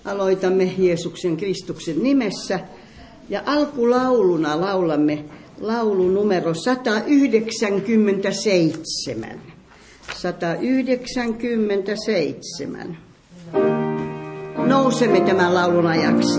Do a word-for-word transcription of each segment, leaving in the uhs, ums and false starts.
aloitamme Jeesuksen Kristuksen nimessä ja alkulauluna laulamme laulu numero sata yhdeksänkymmentäseitsemän. sata yhdeksänkymmentäseitsemän. Nousemme tämän laulun ajaksi.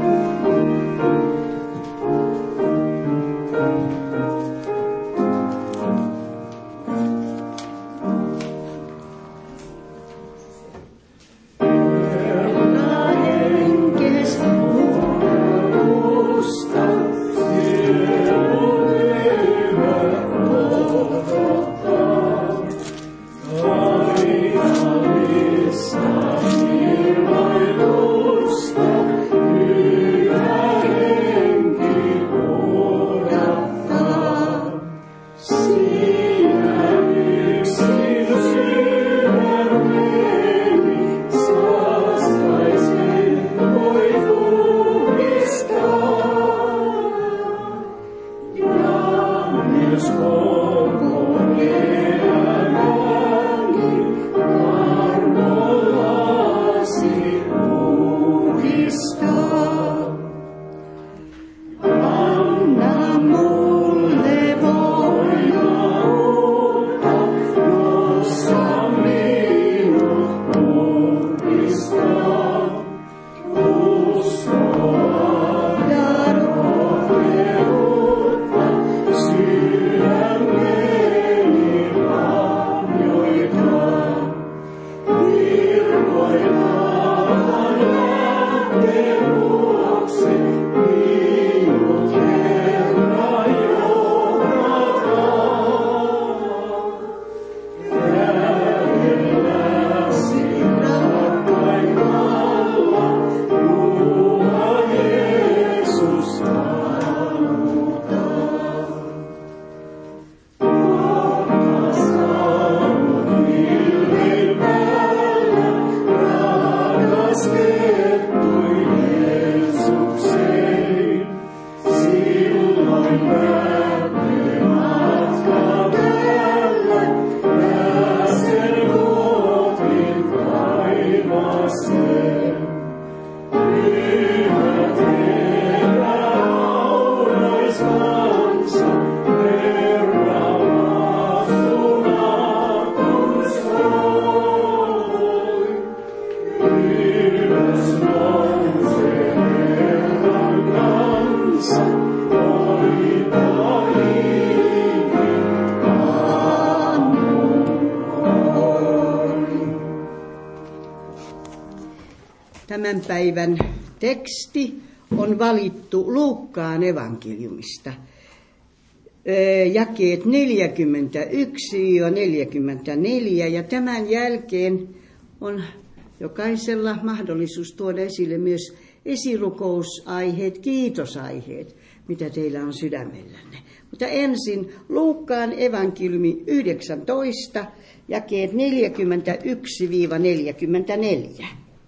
Tämän päivän teksti on valittu Luukkaan evankeliumista. Jakeet neljäkymmentäyksi neljäkymmentäneljä ja tämän jälkeen on jokaisella mahdollisuus tuoda esille myös esirukousaiheet, kiitosaiheet, mitä teillä on sydämellänne. Mutta ensin Luukkaan evankeliumi yhdeksäntoista, jakeet neljäkymmentäyksi neljäkymmentäneljä.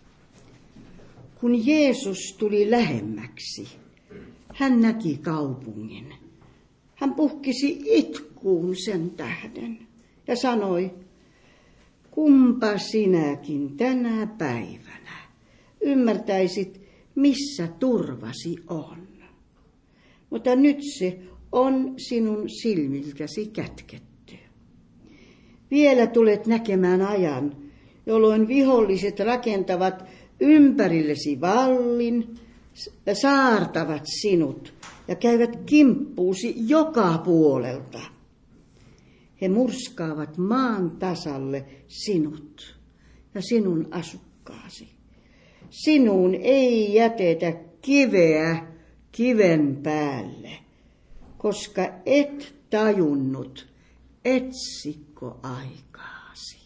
Kun Jeesus tuli lähemmäksi, hän näki kaupungin. Hän puhkisi itkuun sen tähden ja sanoi, kumpa sinäkin tänä päivänä ymmärtäisit, missä turvasi on. Mutta nyt se on sinun silmiltäsi kätketty. Vielä tulet näkemään ajan, jolloin viholliset rakentavat ympärillesi vallin, saartavat sinut ja käyvät kimppuusi joka puolelta. He murskaavat maan tasalle sinut ja sinun asukkaasi. Sinuun ei jätetä kiveä kiven päälle, koska et tajunnut etsikko aikaasi.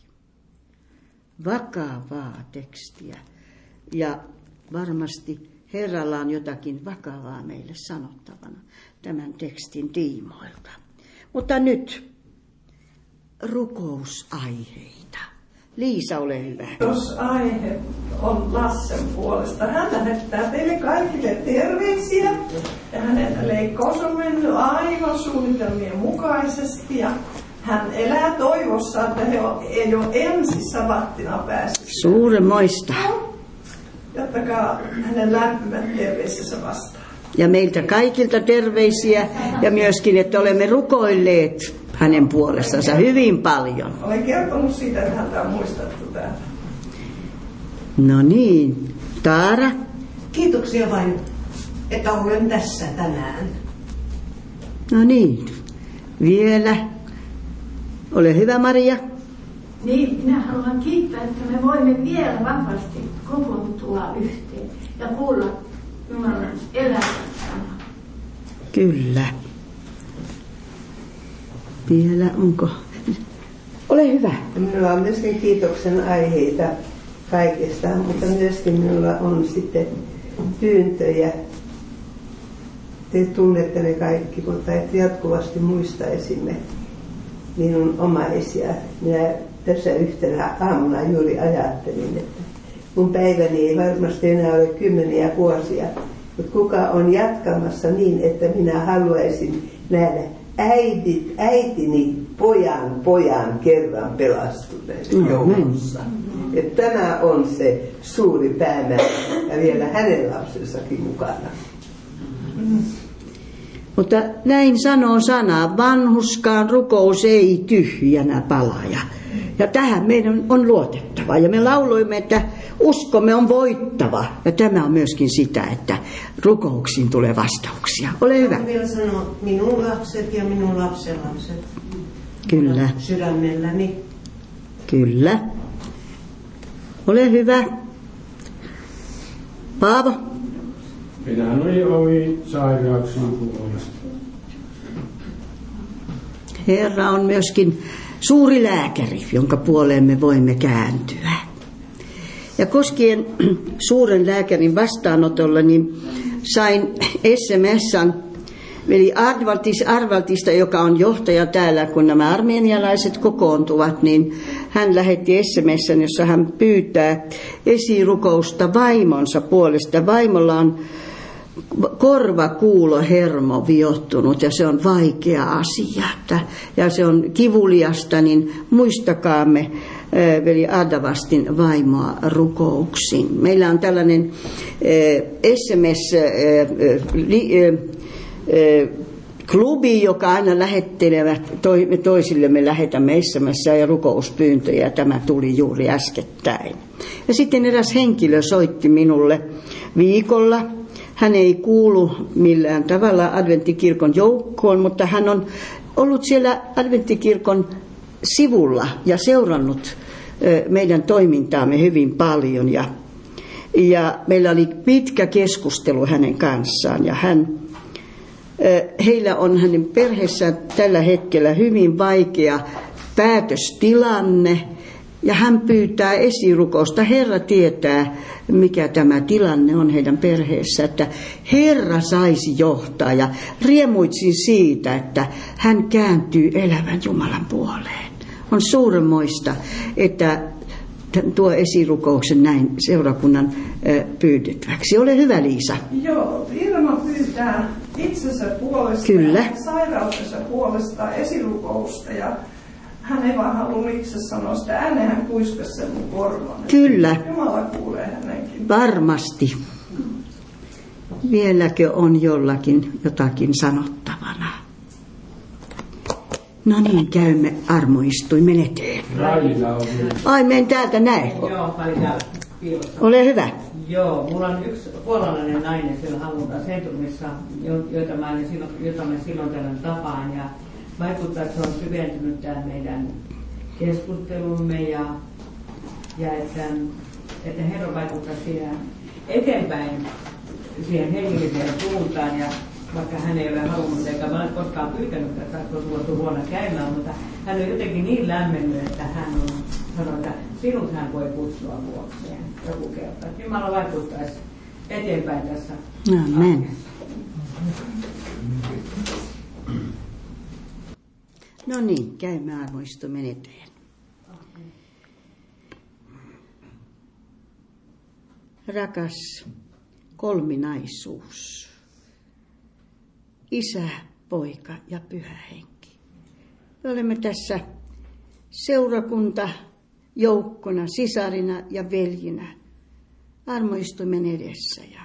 Vakavaa tekstiä. Ja varmasti Herralla on jotakin vakavaa meille sanottavana tämän tekstin tiimoilta. Mutta nyt rukousaiheita. Liisa, ole hyvä. Jos aihe on Lassen puolesta. Hän lähettää teille kaikille terveisiä. Ja hänen leikkaus on mennyt aivan suunnitelmien mukaisesti. Ja hän elää toivossa, että he ei ole ensi sabattina päässyt. Suuremoista. Ottakaa hänen lämpimät terveisensä vastaan. Ja meiltä kaikilta terveisiä ja myöskin, että olemme rukoilleet hänen puolestansa hyvin paljon. Olen kertonut siitä, että häntä on muistettu täällä. No niin, Taara. Kiitoksia vain, että olen tässä tänään. No niin, vielä. Ole hyvä, Maria. Niin, minä haluan kiittää, että me voimme vielä vahvasti kokoontua yhteen ja kuulla Jumalan elämän sanaa. Kyllä. Vielä onko? Ole hyvä. Minulla on myöskin kiitoksen aiheita kaikesta, mutta myöskin minulla on sitten pyyntöjä. Te tunnette ne kaikki, mutta et jatkuvasti muistaisimme minun omaisia. Minä tässä yhtenä aamuna juuri ajattelin, että mun päiväni ei varmasti enää ole kymmeniä vuosia, mutta kuka on jatkamassa niin, että minä haluaisin nähdä äidit, äitini pojan pojan kerran pelastuneen joukossa. Että tämä on se suuri päämäärä ja vielä hänen lapsensakin mukana. Mutta näin sanoo sana, vanhuskaan rukous ei tyhjänä palaja. Ja tähän meidän on luotettava. Ja me lauloimme, että uskomme on voittava. Ja tämä on myöskin sitä, että rukouksiin tulee vastauksia. Ole hyvä. Haluan vielä sanoa minun lapset ja minun lapsenlapset. Kyllä. Sydämelläni. Kyllä. Ole hyvä. Paavo. Pidän ovi sairaaksi puolesta. Herra on myöskin suuri lääkäri, jonka puoleen me voimme kääntyä. Ja koskien suuren lääkärin vastaanotolla, niin sain S M S:n veli Arvaltis, Arvaltista, joka on johtaja täällä, kun nämä armenialaiset kokoontuvat, niin hän lähetti S M S:n, jossa hän pyytää esirukousta vaimonsa puolesta. Vaimolla on korvakuulohermo viottunut ja se on vaikea asia ja se on kivuliasta, niin muistakaamme veli Adavastin vaimoa rukouksiin. Meillä on tällainen S M S-klubi, joka aina lähettelevät, me toisillemme lähetämme S M S ja rukouspyyntöjä, ja tämä tuli juuri äskettäin. Ja sitten eräs henkilö soitti minulle viikolla. Hän ei kuulu millään tavalla adventtikirkon joukkoon, mutta hän on ollut siellä adventtikirkon sivulla ja seurannut meidän toimintaamme hyvin paljon. Ja, ja meillä oli pitkä keskustelu hänen kanssaan ja hän, heillä on hänen perheessään tällä hetkellä hyvin vaikea päätöstilanne. Ja hän pyytää esirukousta. Herra tietää, mikä tämä tilanne on heidän perheessä, että Herra saisi johtaa. Ja riemuitsin siitä, että hän kääntyy elävän Jumalan puoleen. On suuremmoista, että tuo esirukouksen näin seurakunnan pyydettäväksi. Ole hyvä, Liisa. Joo, Irma pyytää itsensä puolesta Kyllä. ja sairautensa puolesta esirukousta ja hän ei vaan halua itse sanoa sitä ääneen, hän kuiskasi sen mun korvan. Kyllä. Jumala kuulee hänenkin. Varmasti. Vieläkö on jollakin jotakin sanottavana? No niin, käymme armoistuimen eteen. Ai, men täältä näin. Joo, mä olin täällä piilossa. Ole hyvä. Joo, mulla on yksi puolalainen nainen siellä Hallunta-sentrumissa, jota mä, silloin, jota mä silloin tällöin tapaan. Ja vaikuttaa, että se on syventynyt tämä meidän keskustelumme ja, ja että, että Herra vaikuttaa siihen eteenpäin siihen hengelliseen suuntaan. Ja vaikka hän ei ole halunnut eikä mä ole koskaan pyytänyt, että saatko tulla vuonna käymään, mutta hän on jotenkin niin lämmennyt, että hän on sanonut, että sinut hän voi kutsua vuokseen joku kerta. Että Jumala vaikuttaisi eteenpäin tässä. Amen. No niin, käymme armoistumen eteen. Rakas kolminaisuus, Isä, Poika ja Pyhä Henki. Me olemme tässä seurakunta joukkona, sisarina ja veljinä armoistuimen edessä ja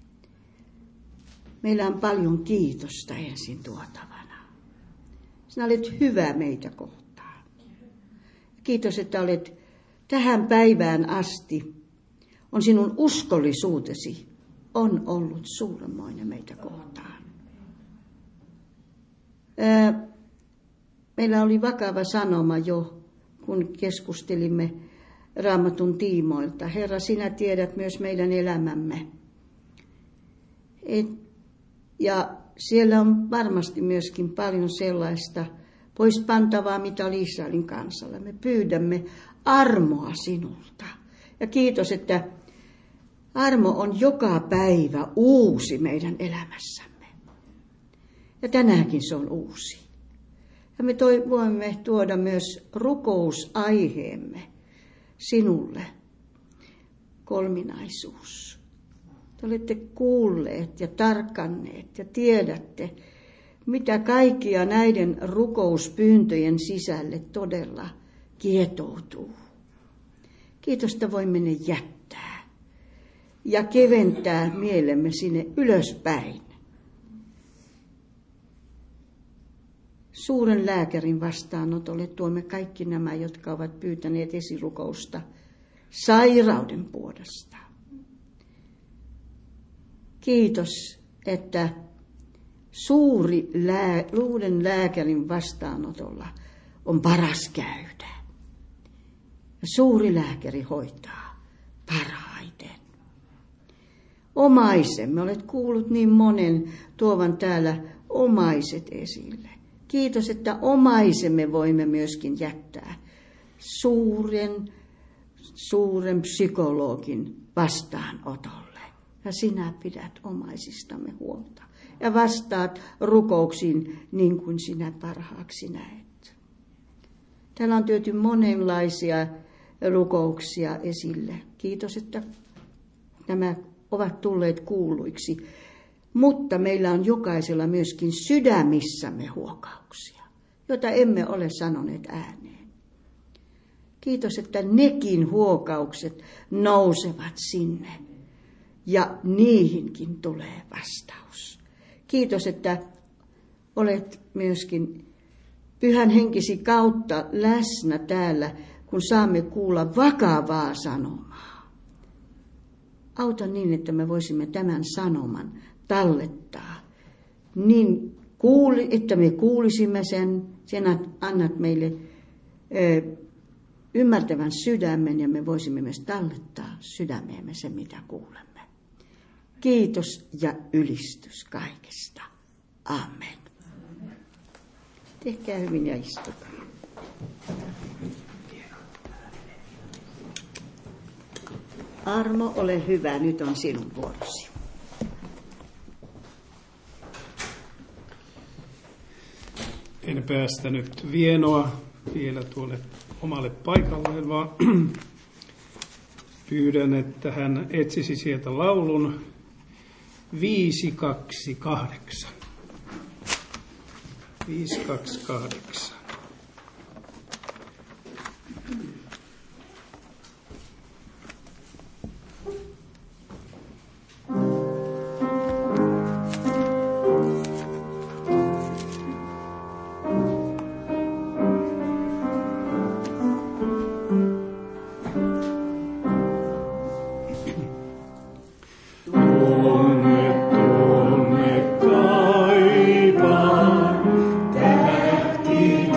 meillä on paljon kiitosta ensin tuotavana. Sinä olet hyvä meitä kohtaan. Kiitos, että olet tähän päivään asti, on sinun uskollisuutesi, on ollut suuremmoinen meitä kohtaan. Meillä oli vakava sanoma jo, kun keskustelimme Raamatun tiimoilta. Herra, sinä tiedät myös meidän elämämme. Et, ja siellä on varmasti myöskin paljon sellaista pois pantavaa, mitä oli Israelin kansalla. Me pyydämme armoa sinulta. Ja kiitos, että armo on joka päivä uusi meidän elämässämme. Ja tänäänkin se on uusi. Ja me toi, voimme tuoda myös rukousaiheemme sinulle. Kolminaisuus. Te olette kuulleet ja tarkanneet ja tiedätte, mitä kaikkia näiden rukouspyyntöjen sisälle todella kietoutuu. Kiitos, että voimme ne jättää ja keventää mielemme sinne ylöspäin. Suuren lääkärin vastaanotolle tuomme kaikki nämä, jotka ovat pyytäneet esirukousta sairauden puolesta. Kiitos, että suuri lää, uuden lääkärin vastaanotolla on paras käydä. Ja suuri lääkäri hoitaa parhaiten. Omaisemme, olet kuullut niin monen tuovan täällä omaiset esille. Kiitos, että omaisemme voimme myöskin jättää suuren, suuren psykologin vastaanotolle. Ja sinä pidät omaisistamme huolta. Ja vastaat rukouksiin niin kuin sinä parhaaksi näet. Täällä on työty monenlaisia rukouksia esille. Kiitos, että nämä ovat tulleet kuuluiksi. Mutta meillä on jokaisella myöskin sydämissämme huokauksia, joita emme ole sanoneet ääneen. Kiitos, että nekin huokaukset nousevat sinne ja niihinkin tulee vastaus. Kiitos, että olet myöskin Pyhän Henkisi kautta läsnä täällä, kun saamme kuulla vakavaa sanomaa. Auta niin, että me voisimme tämän sanoman tallettaa, niin kuuli, että me kuulisimme sen, sen annat meille ö, ymmärtävän sydämen ja me voisimme myös tallettaa sydämeemme sen, mitä kuulemme. Kiitos ja ylistys kaikesta. Amen. Tehkää hyvin ja istukaa. Armo, ole hyvä, nyt on sinun vuorosi. En päästänyt Vienoa vielä tuolle omalle paikalleen, vaan pyydän, että hän etsisi sieltä laulun viisi kaksi kahdeksan. viisi kaksi kahdeksan. Tähti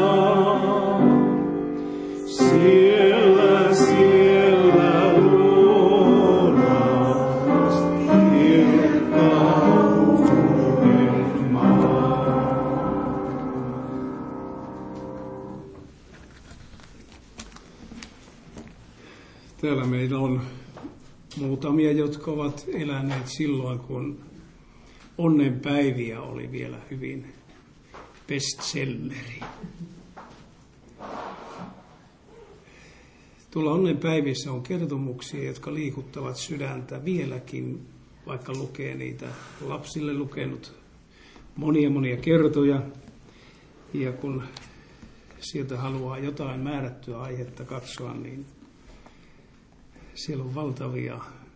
Siellä, siellä luolas, kirkkauden maa. Täällä meillä on muutamia, jotka ovat eläneet silloin, kun onnenpäiviä oli vielä hyvin bestselleri. Tuolla onnenpäivissä on kertomuksia, jotka liikuttavat sydäntä vieläkin, vaikka lukee niitä lapsille lukenut monia monia kertoja. Ja kun sieltä haluaa jotain määrättyä aihetta katsoa, niin siellä on valtavia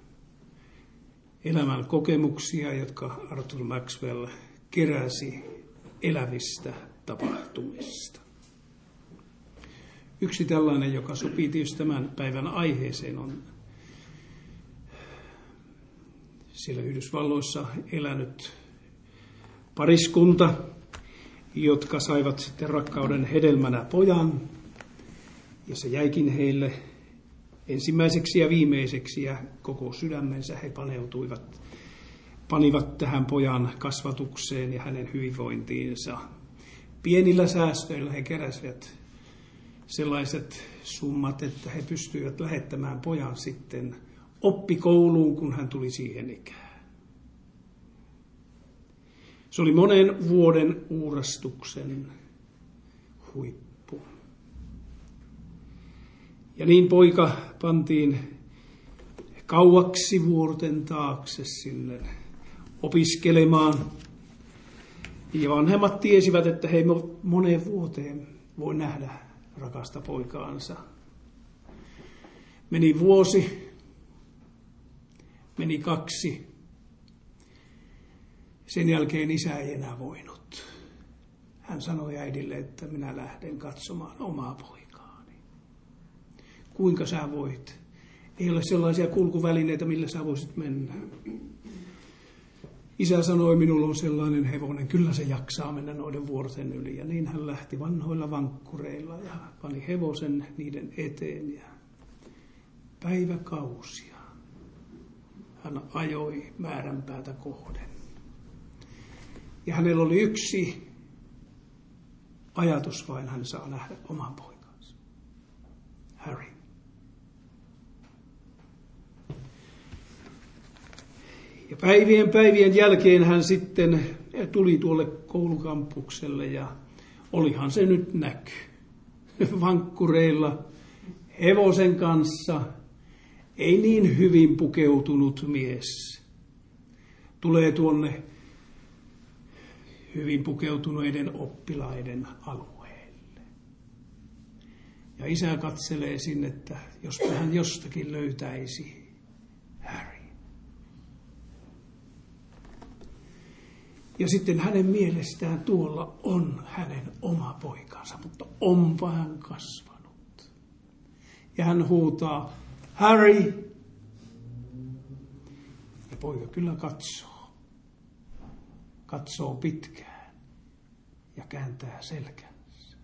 elämän kokemuksia, jotka Arthur Maxwell keräsi elävistä tapahtumista. Yksi tällainen, joka sopii tietysti tämän päivän aiheeseen, on siellä Yhdysvalloissa elänyt pariskunta, jotka saivat sitten rakkauden hedelmänä pojan, ja se jäikin heille ensimmäiseksi ja viimeiseksi, ja koko sydämensä he paneutuivat, panivat tähän pojan kasvatukseen ja hänen hyvinvointiinsa. Pienillä säästöillä he keräsivät sellaiset summat, että he pystyivät lähettämään pojan sitten oppikouluun, kun hän tuli siihen ikään. Se oli monen vuoden uurastuksen huippu. Ja niin poika pantiin kauaksi vuorten taakse sinne opiskelemaan. Ja vanhemmat tiesivät, että he moneen vuoteen voi nähdä rakasta poikaansa. Meni vuosi, meni kaksi. Sen jälkeen isä ei enää voinut. Hän sanoi äidille, että minä lähden katsomaan omaa poikaani. Kuinka sä voit? Ei ole sellaisia kulkuvälineitä, millä sä voisit mennä. Isä sanoi, minulla on sellainen hevonen, kyllä se jaksaa mennä noiden vuorten yli. Ja niin hän lähti vanhoilla vankkureilla ja pani hevosen niiden eteen ja päiväkausia hän ajoi määränpäätä kohden. Ja hänellä oli yksi ajatus vain, hän saa nähdä oman poikansa, Harry. Ja päivien päivien jälkeen hän sitten tuli tuolle koulukampukselle ja olihan se nyt näky. Vankkureilla, hevosen kanssa, ei niin hyvin pukeutunut mies. Tulee tuonne hyvin pukeutuneiden oppilaiden alueelle. Ja isä katselee sinne, että jos hän jostakin löytäisi Harry. Ja sitten hänen mielestään tuolla on hänen oma poikansa, mutta onpa hän kasvanut. Ja hän huutaa, Harry! Ja poika kyllä katsoo. Katsoo pitkään ja kääntää selkänsä.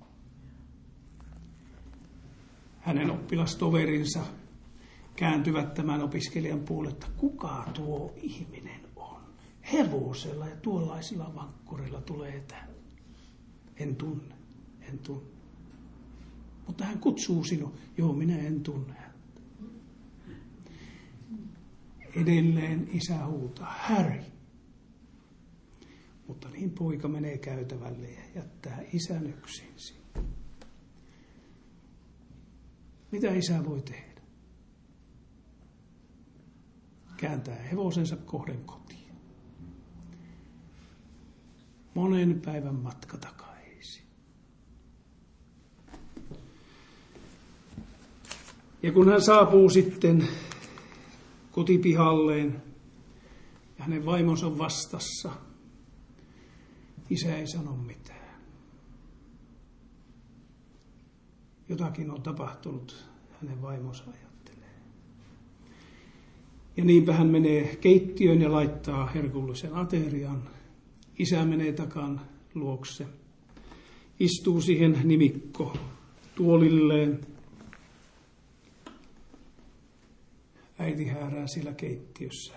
Hänen oppilastoverinsa kääntyvät tämän opiskelijan puolelle, että kuka tuo ihminen on? Hevosella ja tuollaisilla vankkureilla tulee tänne. En tunne, en tunne. Mutta hän kutsuu sinua. Joo, minä en tunne häntä. Edelleen isä huutaa, Harry. Mutta niin poika menee käytävälle ja jättää isän yksin sinne. Mitä isä voi tehdä? Kääntää hevosensa kohden kotiin. Monen päivän matka takaisin. Ja kun hän saapuu sitten kotipihalleen ja hänen vaimonsa on vastassa, isä ei sano mitään. Jotakin on tapahtunut, hänen vaimonsa ajattelee. Ja niinpä hän menee keittiöön ja laittaa herkullisen aterian. Isä menee takan luokse istuu siihen nimikko tuolilleen. Äiti häärää siellä keittiössä.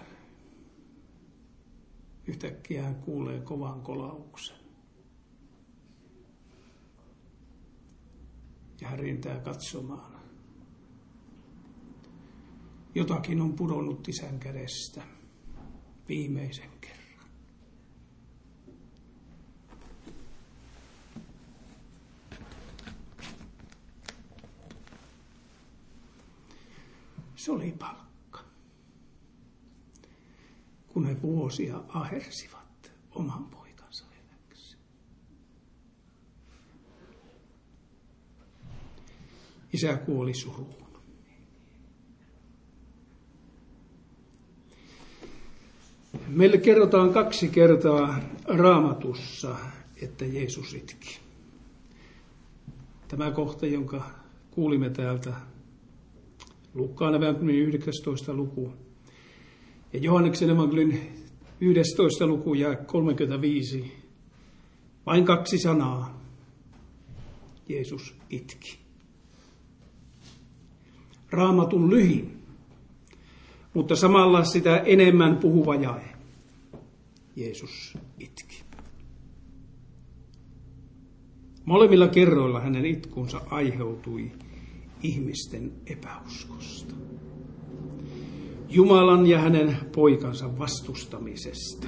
Yhtäkkiä hän kuulee kovan kolauksen. Ja hän rientää katsomaan. Jotakin on pudonnut isän kädestä viimeisen kerran. Se oli palkka, kun he vuosia ahersivat oman poikansa eläksi. Isä kuoli suruun. Meille kerrotaan kaksi kertaa Raamatussa, että Jeesus itki. Tämä kohta, jonka kuulimme täältä, Luukkaan evankeliumin yhdeksästoista luku ja Johanneksen evankeliumin yhdestoista luku ja kolmekymmentäviisi. Vain kaksi sanaa. Jeesus itki. Raamatun lyhin, mutta samalla sitä enemmän puhuva jae. Jeesus itki. Molemmilla kerroilla hänen itkunsa aiheutui ihmisten epäuskosta. Jumalan ja hänen poikansa vastustamisesta.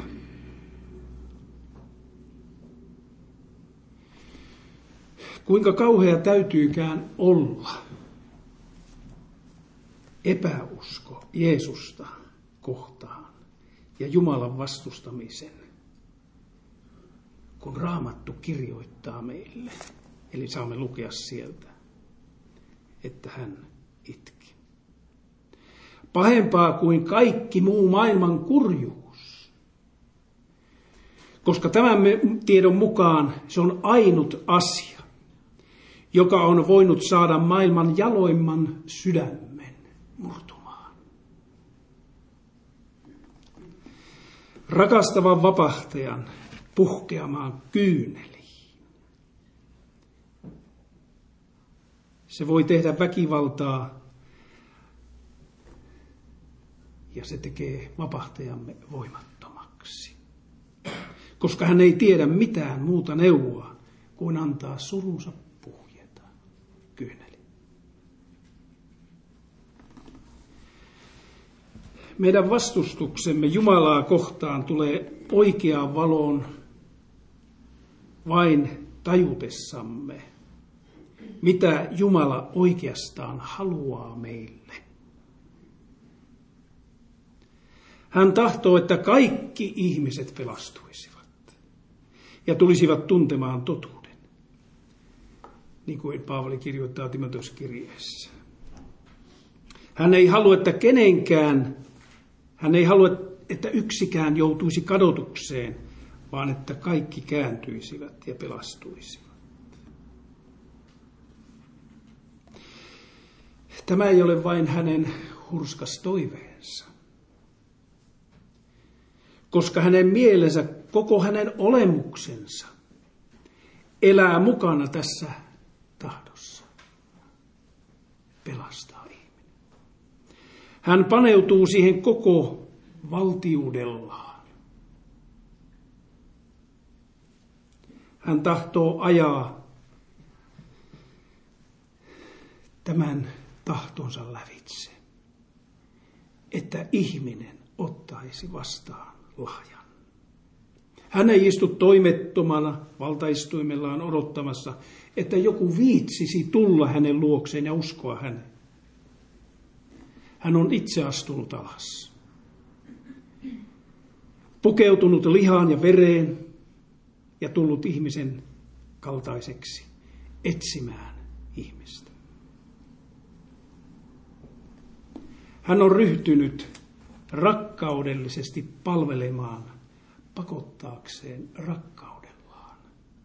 Kuinka kauhea täytyykään olla epäusko Jeesusta kohtaan ja Jumalan vastustamisen, kun Raamattu kirjoittaa meille. Eli saamme lukea sieltä, että hän itki. Pahempaa kuin kaikki muu maailman kurjuus. Koska tämän tiedon mukaan se on ainut asia, joka on voinut saada maailman jaloimman sydämen murtumaan. Rakastavan vapahtajan puhkeamaan kyyneliin. Se voi tehdä väkivaltaa ja se tekee vapahtajamme voimattomaksi. Koska hän ei tiedä mitään muuta neuvoa kuin antaa surunsa puhjeta kyyneli. Meidän vastustuksemme Jumalaa kohtaan tulee oikeaan valoon vain tajutessamme, mitä Jumala oikeastaan haluaa meille. Hän tahtoo, että kaikki ihmiset pelastuisivat ja tulisivat tuntemaan totuuden, niin kuin Paavali kirjoittaa Timoteus-kirjeessä. Hän ei halua, että kenenkään, hän ei halua, että yksikään joutuisi kadotukseen, vaan että kaikki kääntyisivät ja pelastuisivat. Tämä ei ole vain hänen hurskas toiveensa, koska hänen mielensä, koko hänen olemuksensa elää mukana tässä tahdossa pelastaa ihminen. Hän paneutuu siihen koko valtiudellaan. Hän tahtoo ajaa tämän tahtonsa lävitse, että ihminen ottaisi vastaan lahjan. Hän ei istu toimettomana valtaistuimellaan odottamassa, että joku viitsisi tulla hänen luokseen ja uskoa häneen. Hän on itse astunut alas, pukeutunut lihaan ja vereen ja tullut ihmisen kaltaiseksi etsimään ihmistä. Hän on ryhtynyt rakkaudellisesti palvelemaan pakottaakseen rakkaudellaan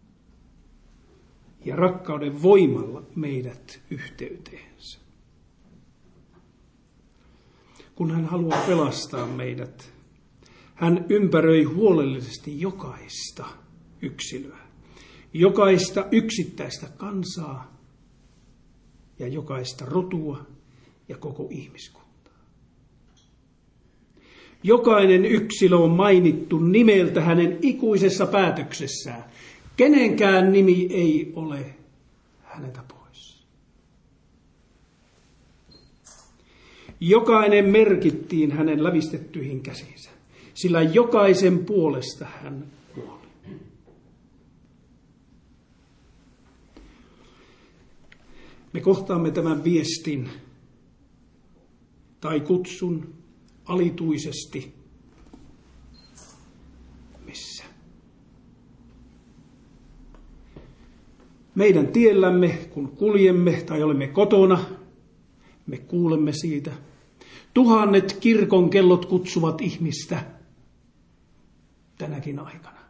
ja rakkauden voimalla meidät yhteyteensä. Kun hän haluaa pelastaa meidät, hän ympäröi huolellisesti jokaista yksilöä, jokaista yksittäistä kansaa ja jokaista rotua ja koko ihmiskuntaa. Jokainen yksilö on mainittu nimeltä hänen ikuisessa päätöksessään. Kenenkään nimi ei ole häneltä pois. Jokainen merkittiin hänen lävistettyihin käsiinsä, sillä jokaisen puolesta hän kuoli. Me kohtaamme tämän viestin tai kutsun alituisesti. Missä? Meidän tiellämme, kun kuljemme tai olemme kotona, me kuulemme siitä. Tuhannet kirkon kellot kutsuvat ihmistä tänäkin aikana.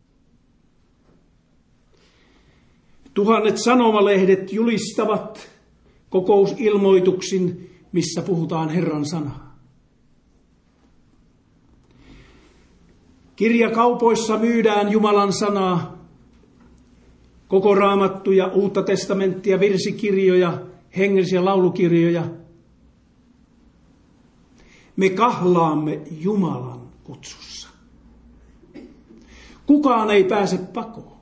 Tuhannet sanomalehdet julistavat kokousilmoituksin, missä puhutaan Herran sanaa. Kirjakaupoissa myydään Jumalan sanaa, koko raamattuja, uutta testamenttia, virsikirjoja, hengellisiä laulukirjoja. Me kahlaamme Jumalan kutsussa. Kukaan ei pääse pakoon.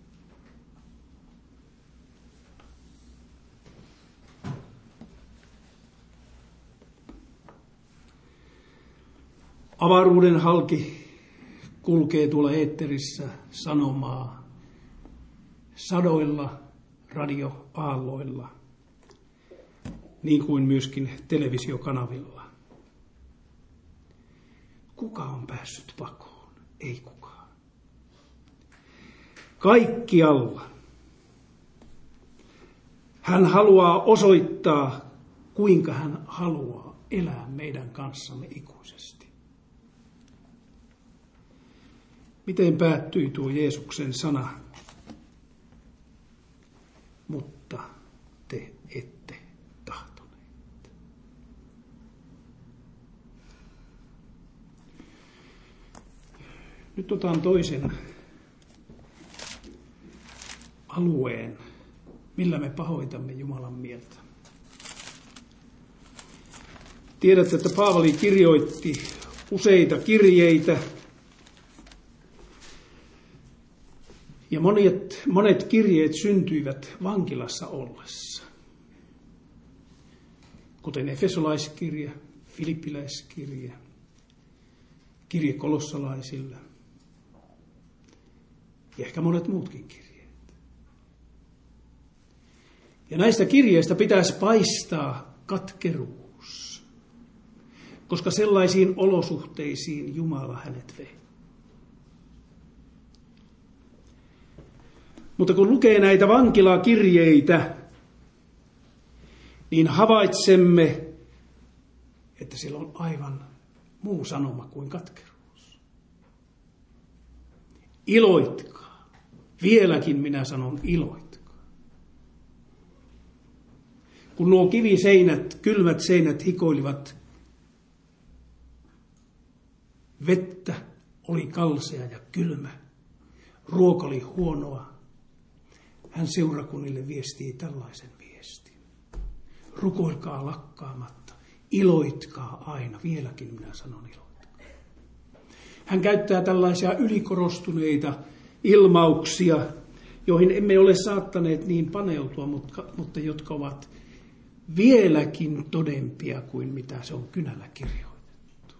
Avaruuden halki kulkee tuolla eetterissä sanomaa sadoilla radioaalloilla, niin kuin myöskin televisiokanavilla. Kuka on päässyt pakoon? Ei kukaan. Kaikkialla hän haluaa osoittaa, kuinka hän haluaa elää meidän kanssamme ikuisesti. Miten päättyi tuo Jeesuksen sana? Mutta te ette tahtoneet. Nyt otan toisen alueen, millä me pahoitamme Jumalan mieltä. Tiedätte, että Paavali kirjoitti useita kirjeitä. Ja monet, monet kirjeet syntyivät vankilassa ollessa, kuten Efesolaiskirja, Filippiläiskirja, kirje kolossalaisille ja ehkä monet muutkin kirjeet. Ja näistä kirjeistä pitäisi paistaa katkeruus, koska sellaisiin olosuhteisiin Jumala hänet vei. Mutta kun lukee näitä vankilakirjeitä, niin havaitsemme, että sillä on aivan muu sanoma kuin katkeruus. Iloitkaa. Vieläkin minä sanon iloitkaa. Kun nuo kiviseinät, kylmät seinät hikoilivat, vettä oli kalsea ja kylmä, ruoka oli huonoa. Hän seurakunnille viestii tällaisen viestin. Rukoilkaa lakkaamatta, iloitkaa aina, vieläkin minä sanon iloitkaa. Hän käyttää tällaisia ylikorostuneita ilmauksia, joihin emme ole saattaneet niin paneutua, mutta, mutta jotka ovat vieläkin todempia kuin mitä se on kynällä kirjoitettu.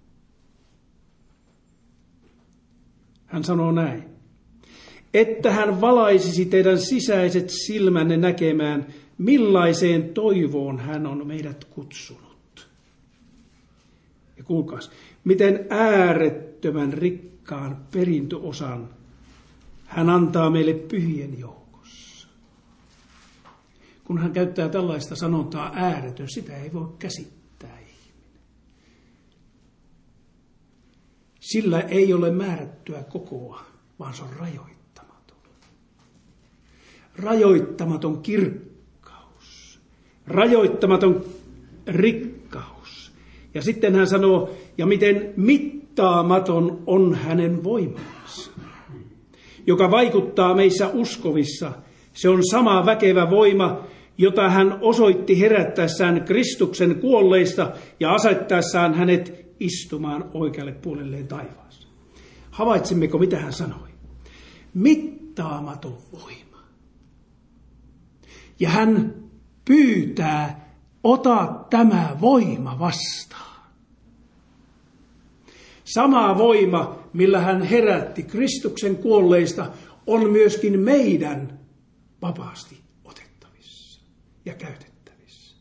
Hän sanoo näin. Että hän valaisisi teidän sisäiset silmänne näkemään, millaiseen toivoon hän on meidät kutsunut. Ja kuulkaas, miten äärettömän rikkaan perintöosan hän antaa meille pyhien joukossa. Kun hän käyttää tällaista sanontaa ääretön, sitä ei voi käsittää ihminen. Sillä ei ole määrättyä kokoa, vaan se on rajoittamaton. Rajoittamaton kirkkaus, rajoittamaton rikkaus. Ja sitten hän sanoo, ja miten mittaamaton on hänen voimansa. joka vaikuttaa meissä uskovissa. Se on sama väkevä voima, jota hän osoitti herättäessään Kristuksen kuolleista ja asettaessaan hänet istumaan oikealle puolelleen taivaassa. Havaitsimmeko, mitä hän sanoi? Mittaamaton voima. Ja hän pyytää, ota tämä voima vastaan. Sama voima, millä hän herätti Kristuksen kuolleista, on myöskin meidän vapaasti otettavissa ja käytettävissä.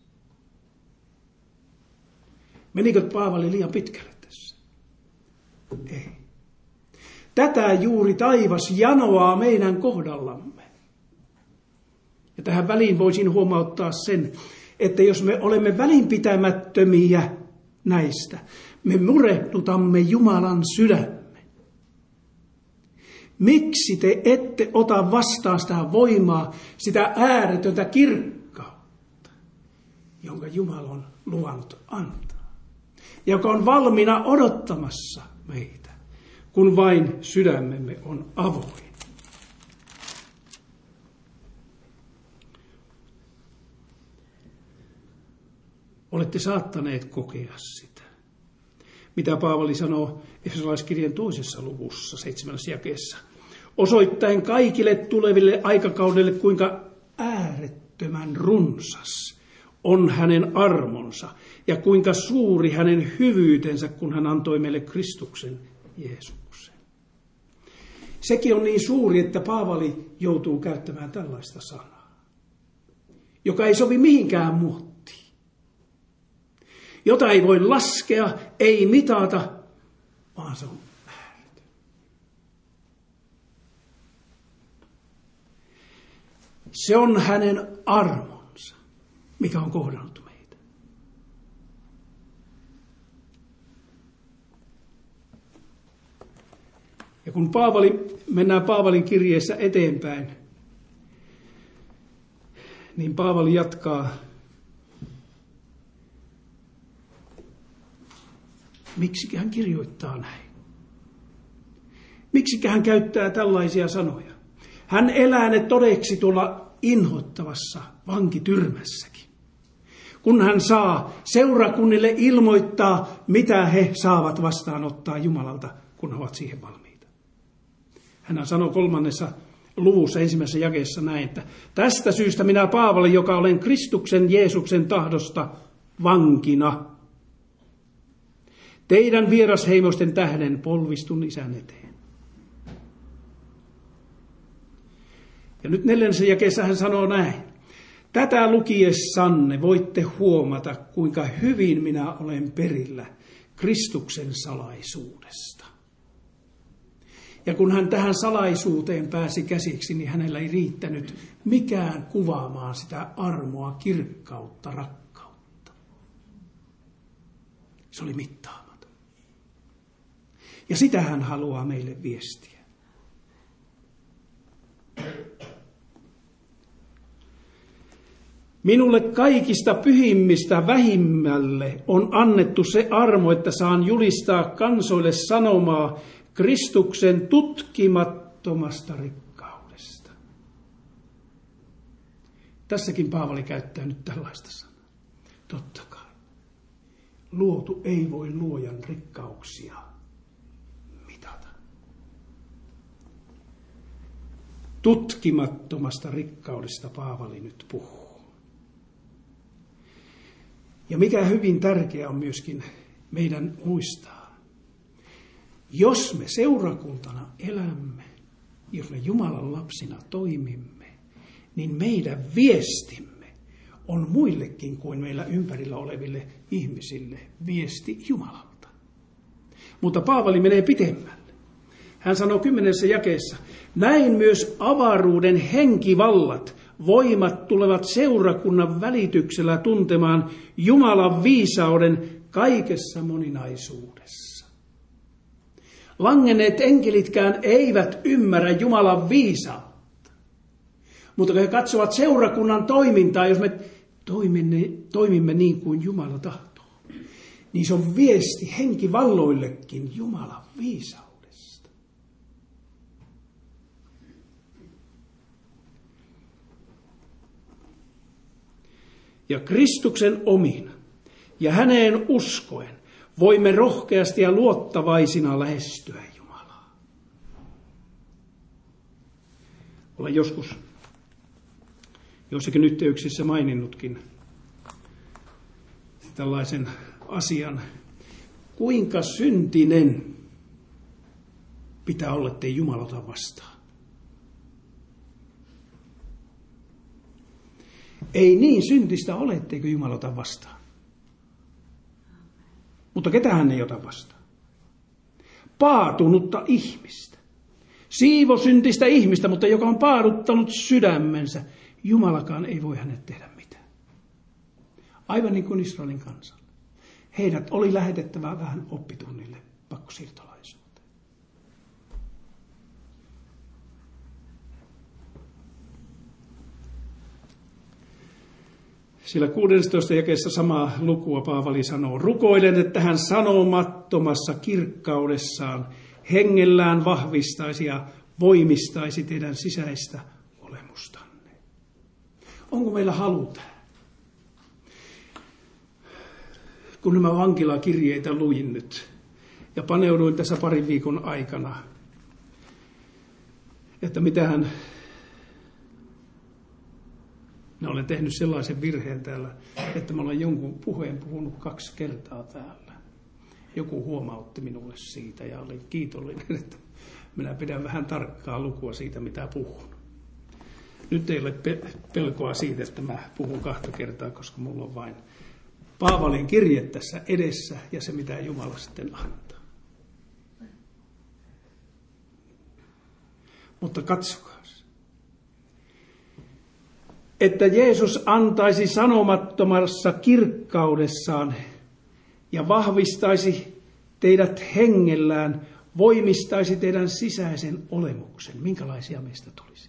Menikö Paavali liian pitkälle tässä? Ei. Tätä juuri taivas janoaa meidän kohdallamme. Ja tähän väliin voisin huomauttaa sen, että jos me olemme välinpitämättömiä näistä, me murehdutamme Jumalan sydämen. Miksi te ette ota vastaan sitä voimaa, sitä ääretöntä kirkkautta, jonka Jumala on luvannut antaa, joka on valmiina odottamassa meitä, kun vain sydämemme on avoin. Olette saattaneet kokea sitä, mitä Paavali sanoo Efesolaiskirjan toisessa luvussa, seitsemännessä jakeessa, osoittaen kaikille tuleville aikakaudelle, kuinka äärettömän runsas on hänen armonsa ja kuinka suuri hänen hyvyytensä, kun hän antoi meille Kristuksen Jeesuksen. Sekin on niin suuri, että Paavali joutuu käyttämään tällaista sanaa, joka ei sovi mihinkään muottiin, jota ei voi laskea, ei mitata, vaan se on ääretön. Se on hänen armonsa, mikä on kohdannut meitä. Ja kun Paavali, mennään Paavalin kirjeessä eteenpäin, niin Paavali jatkaa, miksi hän kirjoittaa näin? Miksi hän käyttää tällaisia sanoja? Hän elää ne todeksi tuolla inhottavassa vankityrmässäkin. Kun hän saa seurakunnille ilmoittaa, mitä he saavat vastaanottaa Jumalalta, kun he ovat siihen valmiita. Hän sanoo kolmannessa luvussa ensimmäisessä jakeessa näin, että tästä syystä minä Paavali, joka olen Kristuksen Jeesuksen tahdosta vankina, teidän vierasheimosten tähden polvistun Isän eteen. Ja nyt neljännessä jakeessa hän sanoo näin. Tätä lukiessanne voitte huomata, kuinka hyvin minä olen perillä Kristuksen salaisuudesta. Ja kun hän tähän salaisuuteen pääsi käsiksi, niin hänellä ei riittänyt mikään kuvaamaan sitä armoa, kirkkautta, rakkautta. Se oli mittaamaton. Ja sitä hän haluaa meille viestiä. Minulle kaikista pyhimmistä vähimmälle on annettu se armo, että saan julistaa kansoille sanomaa Kristuksen tutkimattomasta rikkaudesta. Tässäkin Paavali käyttää nyt tällaista sanaa. Totta kai. Luotu ei voi luojan rikkauksia mitata. Tutkimattomasta rikkaudesta Paavali nyt puhuu. Ja mikä hyvin tärkeää on myöskin meidän muistaa. Jos me seurakuntana elämme, jos me Jumalan lapsina toimimme, niin meidän viestimme on muillekin kuin meillä ympärillä oleville ihmisille viesti Jumalalta. Mutta Paavali menee pitemmälle. Hän sanoo kymmenessä jakeessa, näin myös avaruuden henkivallat, voimat tulevat seurakunnan välityksellä tuntemaan Jumalan viisauden kaikessa moninaisuudessa. Langenneet enkelitkään eivät ymmärrä Jumalan viisautta. Mutta kun he katsovat seurakunnan toimintaa, jos me toimimme, toimimme niin kuin Jumala tahtoo, niin se on viesti henkivalloillekin Jumalan viisaudesta. Ja Kristuksen omin ja häneen uskoen voimme rohkeasti ja luottavaisina lähestyä Jumalaa. Olen joskus joissakin yhteyksissä maininnutkin tällaisen asian, kuinka syntinen pitää olla, ettei Jumala ota vastaan. Ei niin syntistä ole, etteikö Jumala ota vastaan. Mutta ketä hän ei ota vastaan? Paatunutta ihmistä. Siivosyntistä ihmistä, mutta joka on paaduttanut sydämensä. Jumalakaan ei voi hänet tehdä mitään. Aivan niin kuin Israelin kansa. Heidät oli lähetettävä vähän oppitunnille pakkosiirtolaisuuteen. Sillä kuudennessatoista jakeessa samaa lukua Paavali sanoo, rukoilen, että hän sanomattomassa kirkkaudessaan hengellään vahvistaisi ja voimistaisi teidän sisäistä olemustanne. Onko meillä halu tähän? Kun nämä vankilakirjeitä luin nyt ja paneuduin tässä parin viikon aikana, että mitähän minä olen tehnyt sellaisen virheen täällä, että mä olen jonkun puheen puhunut kaksi kertaa täällä. Joku huomautti minulle siitä ja olin kiitollinen, että minä pidän vähän tarkkaa lukua siitä, mitä puhun. Nyt ei ole pelkoa siitä, että mä puhun kahta kertaa, koska mulla on vain Paavalin kirje tässä edessä ja se, mitä Jumala sitten antaa. Mutta katsokaa. Että Jeesus antaisi sanomattomassa kirkkaudessaan ja vahvistaisi teidät hengellään, voimistaisi teidän sisäisen olemuksen. Minkälaisia meistä tulisi?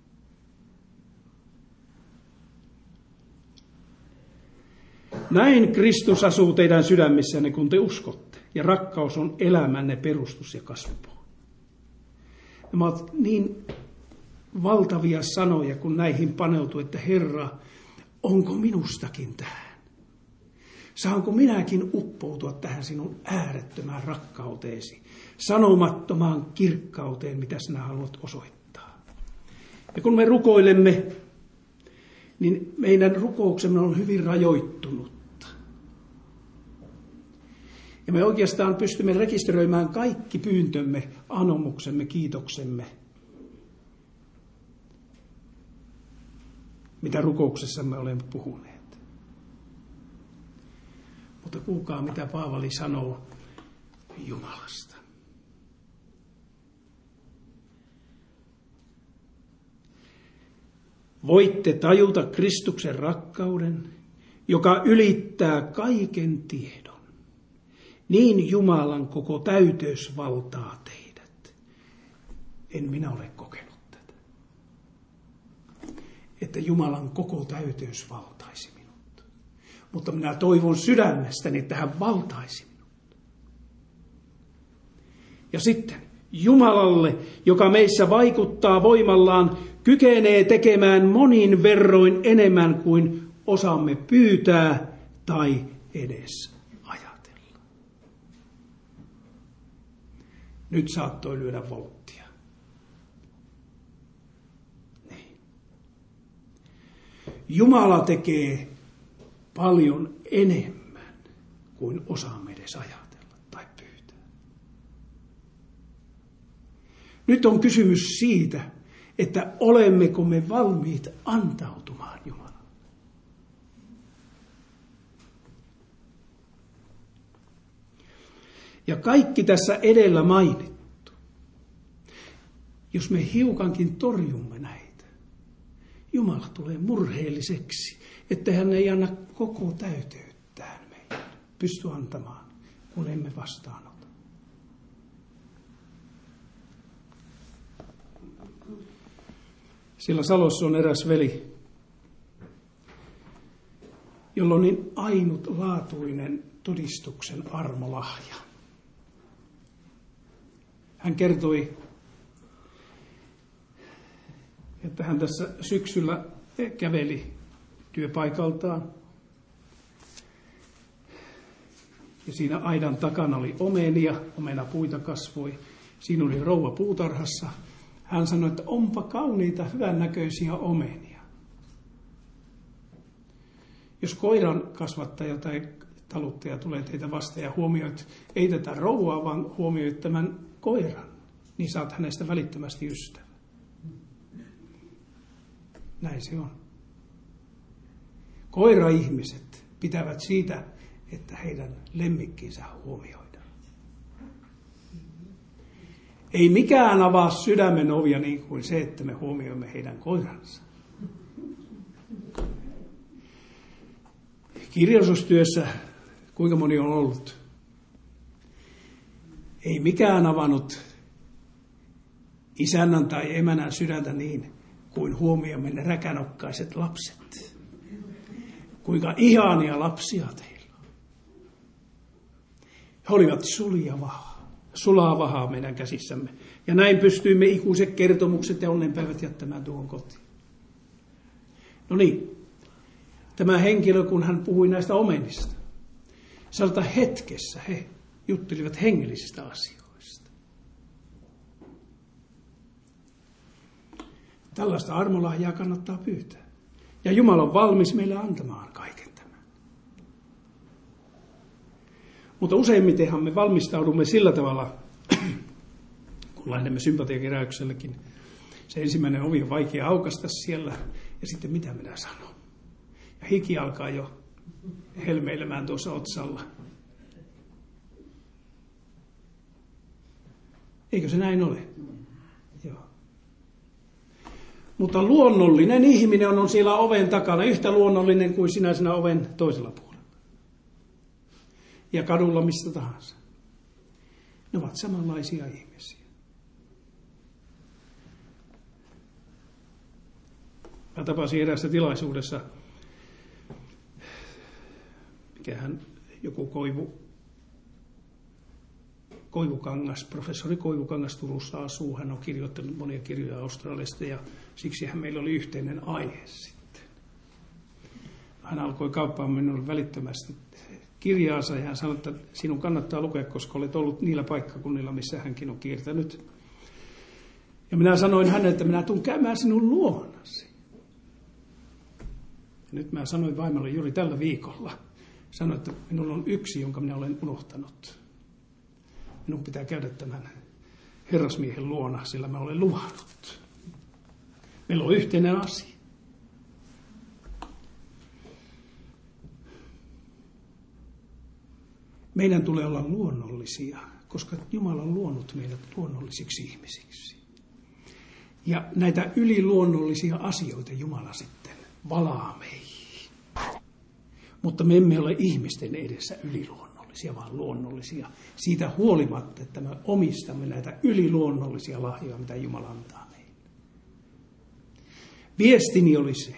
Näin Kristus asuu teidän sydämissänne, kun te uskotte, ja rakkaus on elämänne perustus ja kasvupohja. Nämä ovat niin valtavia sanoja, kun näihin paneutuu, että Herra, onko minustakin tähän? Saanko minäkin uppoutua tähän sinun äärettömään rakkauteesi, sanomattomaan kirkkauteen, mitä sinä haluat osoittaa? Ja kun me rukoilemme, niin meidän rukouksemme on hyvin rajoittunutta. Ja me oikeastaan pystymme rekisteröimään kaikki pyyntömme, anomuksemme, kiitoksemme, mitä rukouksessamme olemme puhuneet. Mutta kuulkaa, mitä Paavali sanoo Jumalasta. Voitte tajuta Kristuksen rakkauden, joka ylittää kaiken tiedon. Niin Jumalan koko täyteys valtaa teidät. En minä ole kokenut tätä. Että Jumalan koko täyteys valtaisi minut. Mutta minä toivon sydämestäni, että hän valtaisi minut. Ja sitten Jumalalle, joka meissä vaikuttaa voimallaan, kykenee tekemään monin verroin enemmän kuin osaamme pyytää tai edes ajatella. Nyt saattoi lyödä volttia. Niin. Jumala tekee paljon enemmän kuin osaamme edes ajatella tai pyytää. Nyt on kysymys siitä, että olemmeko me valmiit antautumaan Jumalalle. Ja kaikki tässä edellä mainittu, jos me hiukankin torjumme näitä, Jumala tulee murheelliseksi, että hän ei anna koko täyteyttään meille pysty antamaan, kun emme vastaanota. Sillä Salossa on eräs veli, jolla on niin ainutlaatuinen todistuksen armolahja. Hän kertoi, että hän tässä syksyllä käveli työpaikaltaan. Ja siinä aidan takana oli omenia, omenapuita kasvoi. Siinä oli rouva puutarhassa. Hän sanoi, että onpa kauniita, hyvännäköisiä omenia. Jos koiran kasvattaja tai taluttaja tulee teitä vastaan ja huomioit, ei tätä rouvaa, vaan huomioit tämän koiran, niin saat hänestä välittömästi ystävä. Näin se on. Koira-ihmiset pitävät siitä, että heidän lemmikkinsä huomioidaan. Ei mikään avaa sydämen ovia niin kuin se, että me huomioimme heidän koiransa. Kirjoitustyössä, kuinka moni on ollut? Ei mikään avannut isännän tai emänän sydäntä niin kuin huomioimme ne räkänokkaiset lapset. Kuinka ihania lapsia teillä on. He olivat suljavahaa, sulaa vahaa meidän käsissämme. Ja näin pystyimme ikuiset kertomukset ja onnenpäivät jättämään tuohon kotiin. No niin, tämä henkilö, kun hän puhui näistä omenista, sieltä hetkessä he juttelivat hengellisistä asioista. Tällaista armolahjaa kannattaa pyytää. Ja Jumala on valmis meille antamaan kaiken tämän. Mutta useimmitenhan me valmistaudumme sillä tavalla, kun lähdemme sympatiakeräyksellekin. Se ensimmäinen ovi on vaikea aukaista siellä, ja sitten mitä minä sanon. Ja hiki alkaa jo helmeilemään tuossa otsalla. Eikö se näin ole? Joo. Mutta luonnollinen ihminen on siellä oven takana, yhtä luonnollinen kuin sinä siinä oven toisella puolella. Ja kadulla mistä tahansa. Ne ovat samanlaisia ihmisiä. Mä tapasin eräässä tilaisuudessa, mikähän joku Koivu, Koivukangas, professori Koivukangas Turussa asuu. Hän on kirjoittanut monia kirjoja Australiasta ja siksi hän meillä oli yhteinen aihe sitten. Hän alkoi kauppaamaan minulle välittömästi kirjaansa ja hän sanoi, että sinun kannattaa lukea, koska olet ollut niillä paikkakunnilla, missä hänkin on kiertänyt. Ja minä sanoin hänelle, että minä tulen käymään sinun luonasi. Ja nyt mä sanoin vaimolle juuri tällä viikolla, sanoin, että minulla on yksi, jonka minä olen unohtanut. Minun pitää käydä tämän herrasmiehen luona, sillä mä olen luvannut. Meillä on yhteinen asia. Meidän tulee olla luonnollisia, koska Jumala on luonut meidät luonnollisiksi ihmisiksi. Ja näitä yliluonnollisia asioita Jumala sitten valaa meihin. Mutta me emme ole ihmisten edessä yliluonnollisia, vaan luonnollisia. Siitä huolimatta, että me omistamme näitä yliluonnollisia lahjoja, mitä Jumala antaa meille. Viestini oli se,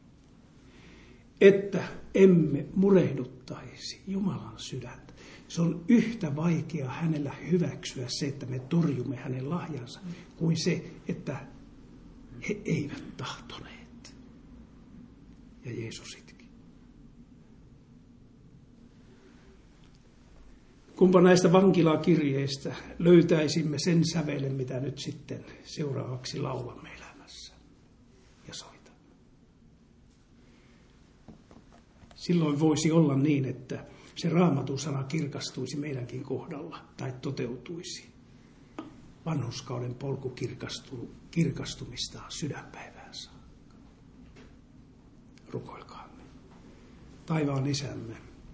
että emme murehduttaisi Jumalan sydäntä. Se on yhtä vaikea hänellä hyväksyä se, että me torjumme hänen lahjansa, kuin se, että he eivät tahtoneet. Ja Jeesus itki. Kumpa näistä vankilakirjeistä löytäisimme sen sävelen, mitä nyt sitten seuraavaksi laulamme elämässä ja soitamme. Silloin voisi olla niin, että se Raamatun sana kirkastuisi meidänkin kohdalla tai toteutuisi. Vanhurskauden polku kirkastuu, kirkastumistaan sydänpäivään saakka. Rukoilkaamme. Taivaan Isämme.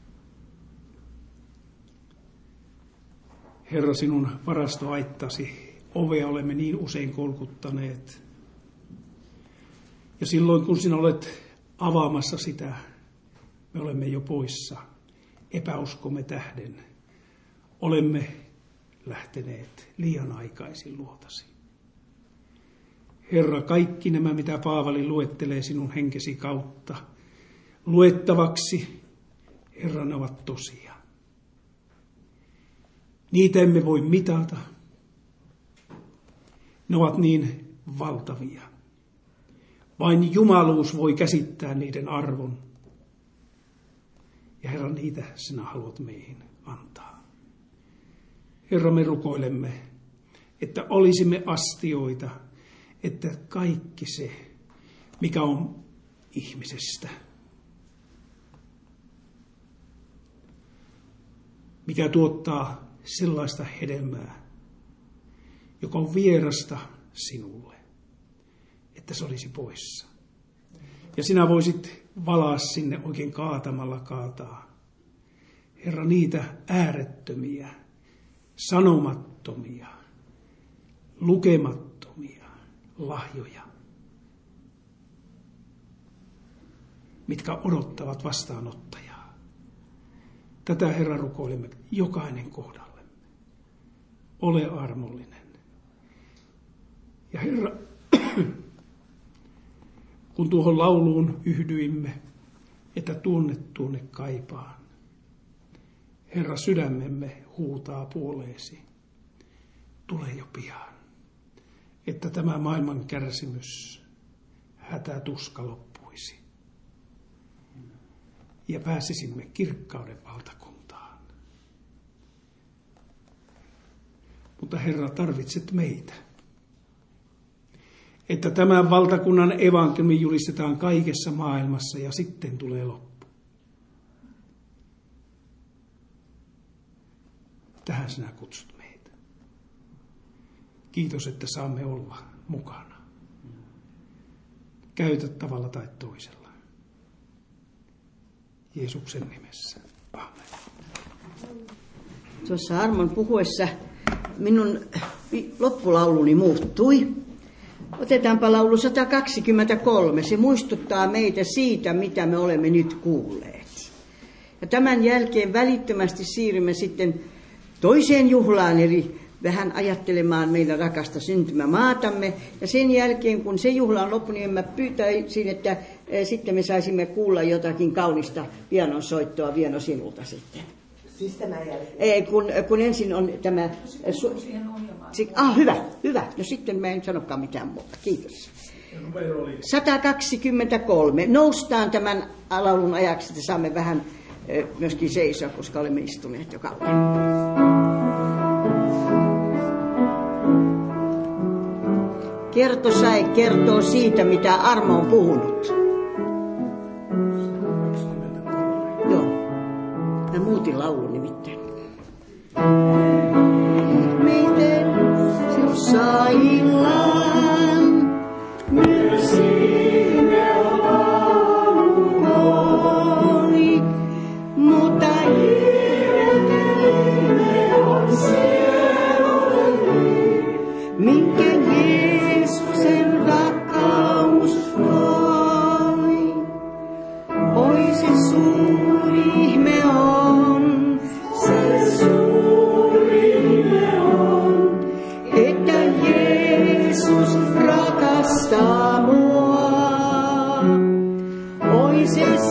Herra, sinun varastoaittasi ovea olemme niin usein kolkuttaneet. Ja silloin kun sinä olet avaamassa sitä, me olemme jo poissa. Epäuskomme tähden olemme lähteneet liian aikaisin luotasi. Herra, kaikki nämä, mitä Paavali luettelee sinun henkesi kautta luettavaksi, Herra, ne ovat tosia. Niitä emme voi mitata. Ne ovat niin valtavia. Vain jumaluus voi käsittää niiden arvon. Ja Herra, niitä sinä haluat meihin antaa. Herra, me rukoilemme, että olisimme astioita, että kaikki se, mikä on ihmisestä, mikä tuottaa sellaista hedelmää, joka on vierasta sinulle, että se olisi poissa. Ja sinä voisit valaa sinne oikein kaatamalla kaataa. Herra, niitä äärettömiä, sanomattomia, lukemattomia lahjoja, mitkä odottavat vastaanottajaa. Tätä, Herra, rukoilemme jokainen kohdallemme. Ole armollinen. Ja Herra, kun tuohon lauluun yhdyimme, että tuonne tuonne kaipaan, Herra, sydämemme huutaa puoleesi. Tule jo pian, että tämä maailman kärsimys, hätä, tuska loppuisi. Ja pääsisimme kirkkauden valtakuntaan. Mutta Herra, tarvitset meitä, että tämän valtakunnan evankeliumi julistetaan kaikessa maailmassa ja sitten tulee loppu. Tähän sinä kutsut meitä. Kiitos, että saamme olla mukana. Käytä tavalla tai toisella. Jeesuksen nimessä. Amen. Tuossa Armon puhuessa minun loppulauluni muuttui. Otetaanpa laulu sata kaksikymmentäkolme. Se muistuttaa meitä siitä, mitä me olemme nyt kuulleet. Ja tämän jälkeen välittömästi siirrymme sitten toiseen juhlaan, eli vähän ajattelemaan meidän rakasta syntymämaatamme. Ja sen jälkeen, kun se juhla on loppu, niin mä pyytäisin, että sitten me saisimme kuulla jotakin kaunista pianon soittoa Vieno sinulta sitten. Siis tämän jälkeen? Ei, kun, kun ensin on tämä... Su- ah, hyvä, hyvä. No sitten mä en sanokaan mitään muuta. Kiitos. sata kaksikymmentäkolme. Noustaan tämän laulun ajaksi, että saamme vähän myöskin seisoa, koska olemme istuneet jo kauan. Kertosäe kertoo siitä, mitä Armo on puhunut. Joo. Mä muutin laulun nimittäin. Miten saillaan myös sinne lauluni, mutta ihmetelme on sielulleni, minkä Jeesuksen rakkaus toi. Oi se suuri ihme on, se suuri ihme on, että Jeesus rakastaa mua. Oi se